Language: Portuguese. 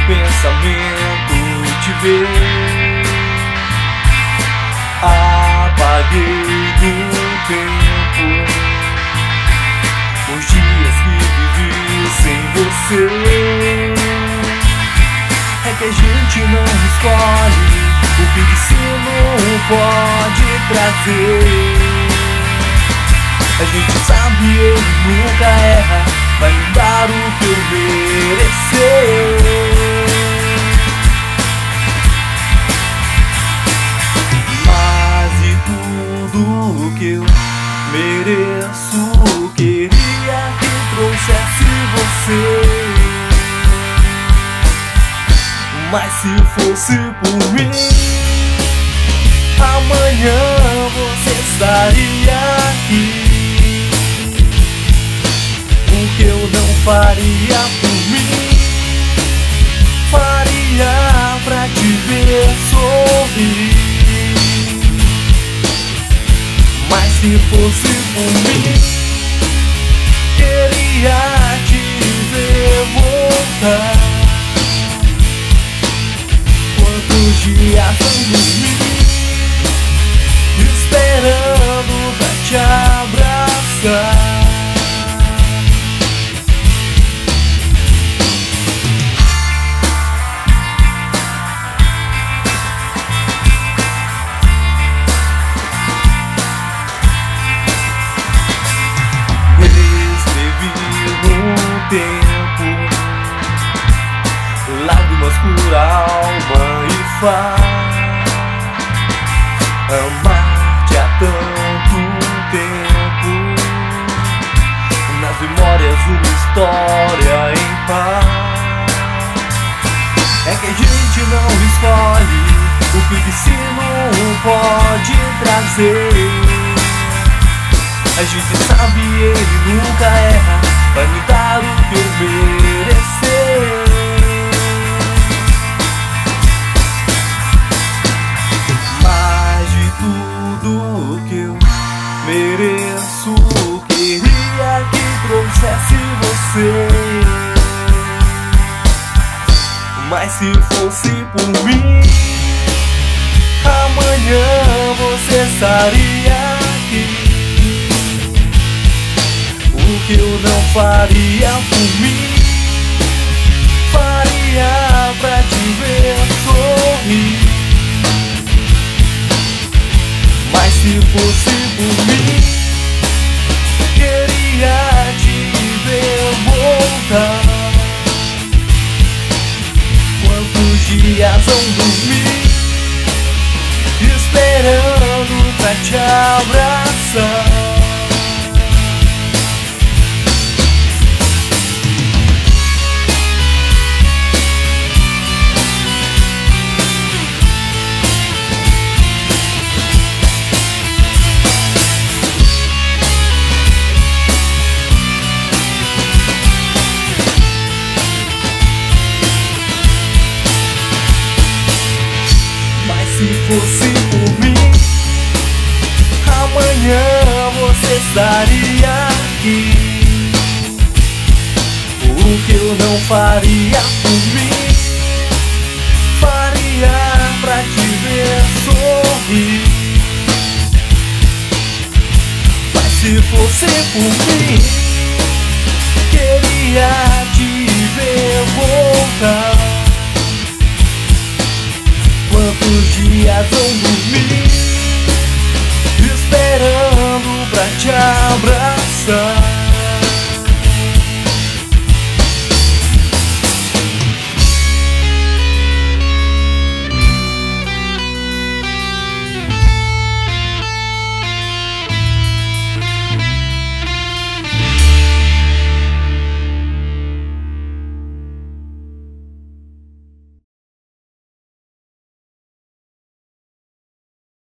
pensamento te ver. Apaguei do tempo os dias que vivi sem você. É que a gente não escolhe o que o destino pode trazer. A gente sabe, ele nunca erra, vai me dar o que eu merecer. Mas de tudo que eu mereço, queria que trouxesse você. Mas se fosse por mim, amanhã você estaria aqui. O que eu não faria por mim, faria pra te ver sorrir. Mas se fosse por mim, queria te ver voltar. Quantos dias sem dormir, esperando pra te abraçar. Tempo, lágrimas por alma e faz amar-te há tanto tempo. Nas memórias uma história em paz. É que a gente não escolhe o que o destino pode trazer. A gente sabe, ele nunca erra, vai me dar o que eu merecer. Mas de tudo que eu mereço, queria que trouxesse você. Mas se fosse por mim, amanhã você estaria aqui. O que eu não faria por mim, faria pra te ver sorrir. Mas se fosse por mim, queria te ver voltar. Quantos dias vão dormir, esperando pra te abraçar. Se fosse por mim, amanhã você estaria aqui. O que eu não faria por mim, faria pra te ver sorrir. Mas se fosse por mim, queria te ver voltar. Quantos dias vão dormir, esperando pra te abraçar.